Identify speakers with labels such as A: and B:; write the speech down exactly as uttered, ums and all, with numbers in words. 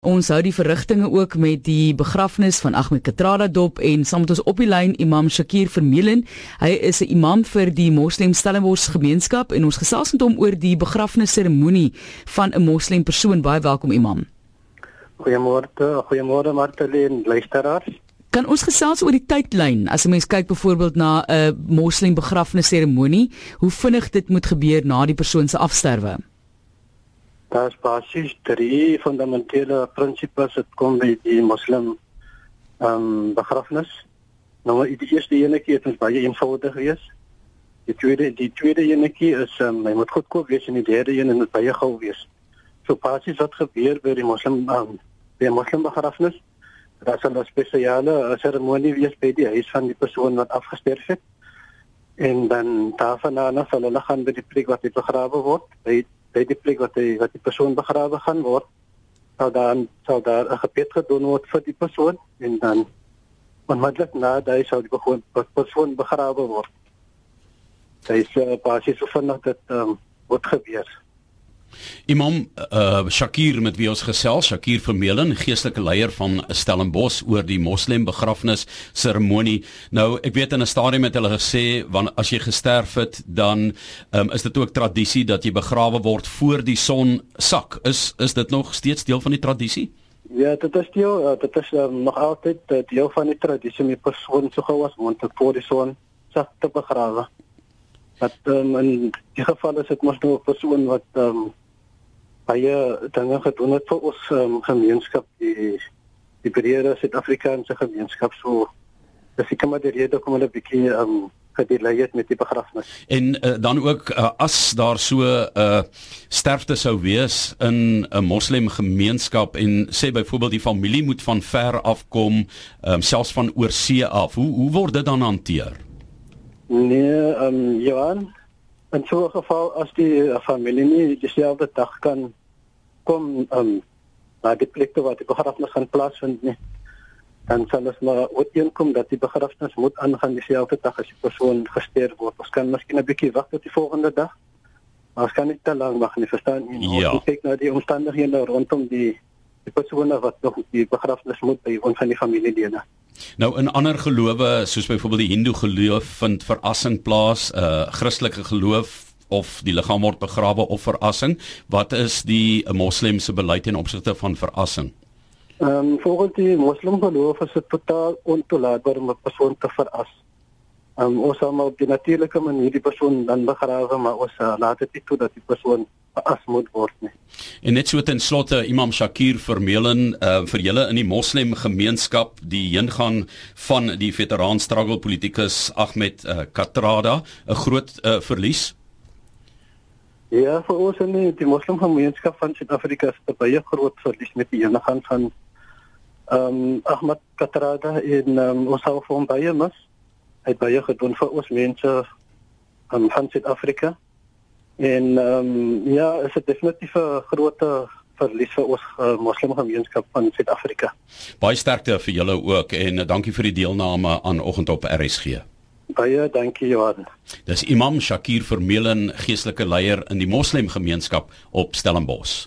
A: Ons hou die verrigtinge ook met die begrafnis van Ahmed Kathrada dop en saam met ons op die lyn Imam Shakir Vermeulen. Hy is 'n imam vir die Moslem Stellenbosch gemeenskap en ons gesels met hom oor die begrafnisseremonie van 'n moslim persoon. Baie welkom Imam.
B: Goeiemôre, goeiemôre Martelien, luisteraars.
A: Kan ons gesels oor die tydlyn as 'n mens kyk byvoorbeeld na 'n moslim begrafnisseremonie, hoe vinnig dit moet gebeur na die persoon se afsterwe?
B: Daar is basies drie fundamentele prinsipes wat kom by die moslim um, begrafnis. Nou, die eerste enetjie het ons baie eenvoudig wees. Die tweede, die tweede enetjie is, um, hy moet goedkoop wees en die derde een moet baie gou wees. So basies wat gebeur by die moslim, um, by die moslim begrafnis, daar sal 'n spesiale seremonie wees by die huis van die persoon wat afgesterf het. En dan daarvan na sal hulle gaan by die plek wat hy begrawe word, by by die plek wat die, wat die persoon begrawe gaan word, sal dan sal daar 'n gebed gedoen word vir die persoon en dan onmiddellik na daai sal die persoon, persoon begrawe word. Dit is uh, basies so vinnig dit um, word gebeur.
C: Imam uh, Shakir met wie ons gesels, Shakir Vermeulen, geestelike leier van Stellenbosch oor die moslim begrafnis seremonie. Nou, ek weet in 'n stadium het hulle gesê, want as jy gesterf het, dan um, is dit ook tradisie dat jy begrawe word voor die son sak. Is is dit nog steeds deel van die tradisie?
B: Ja, dit is deel, uh, dit is um, nog altyd uh, deel van die tradisie om die persoon so gou as moontlik voor die son sak te begrawe. Dat um, in die geval is dit mos nou 'n persoon wat um, baie dinge gedoen het vir ons um, gemeenskap, die, die breëre Suid-Afrikaanse gemeenskap. So, dis ek maar die rede kom hulle bietjie um, gedelay het met die begrafnis.
C: En uh, dan ook, uh, as daar so 'n uh, sterfte sou wees in 'n moslim gemeenskap en sê byvoorbeeld die familie moet van ver afkom, um, selfs van oorsee af, hoe, hoe word dit dan hanteer?
B: Nee, um, Johan, in so 'n geval as die uh, familie nie dieselfde dag kan kom um, na die plek waar die begrafnis gaan plaasvind nie, dan sal ons maar ooreenkom dat die begrafnis moet aangaan dieselfde dag as die persoon gesterf word. Ons kan miskien 'n bietjie wag tot die volgende dag, maar ons kan nie te lank wag nie, verstaan jy?
C: Ja.
B: Ons kyk na die omstandighede rondom die, die persone wat nog die begrafnis moet bywoon van die familielede.
C: Nou in ander gelowe, soos byvoorbeeld die Hindoe geloof, vind verassing plaas, uh, Christelike geloof of die liggaam word begrawe of verassing. Wat is die uh, moslimse beleid ten opsigte van verassing?
B: Um, volgens die moslim geloof is het totaal ontoelaatbaar om 'n persoon te veras. Um, ons sal maar op die natuurlike manier die persoon dan begrawe, maar ons uh, laat dit nie toe dat die persoon veras moet word nie.
C: En net so ten slotte, Imam Shakir Vermeulen, uh, vir julle in die moslim gemeenskap, die heengaan van die veteraan struggle politicus Ahmed uh, Kathrada, 'n groot uh, verlies?
B: Ja, vir ons in die, die moslim gemeenskap van Suid-Afrika is dit 'n baie groot verlies met die heengaan van um, Ahmed Kathrada en um, ons hou vir hom baie mis. Hy het baie gedoen vir ons mense um, van Suid-Afrika. En um, ja, is het definitief 'n groot verlies vir ons uh, moslimgemeenskap van Suid-Afrika.
C: Baie sterkte vir julle ook en uh, dankie vir die deelname aan Oggend op R S G.
B: Baie dankie, Johan.
C: Dis Imam Shakir Vermeulen, geestelike leier in die moslimgemeenskap op Stellenbosch.